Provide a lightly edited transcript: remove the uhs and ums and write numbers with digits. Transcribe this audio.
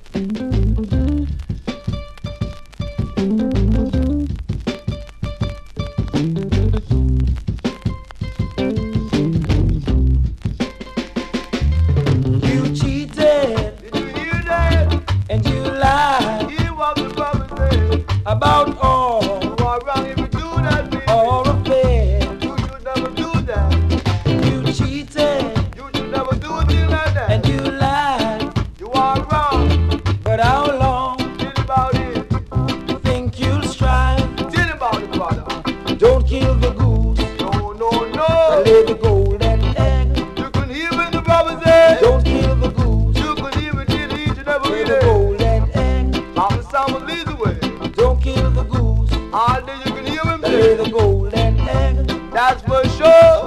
You cheated. Did you hear that? And you lied. Hear what the brother said. About all You are wrong if you do that, baby. or affair. You should never do that. You cheated. You should never do a thing like that. And you lied. You are wrong. But how long Tell about it. you think you'll strive? Tell about it, brother. Don't kill the goose. No, no, But no. lay the golden egg. You can hear when the brother said. Don't kill the goose. You can hear when each and every Lay the day. golden egg. Mama Summer leads the way. Don't kill the goose. All day you can hear him Lay say. the golden egg. That's for sure.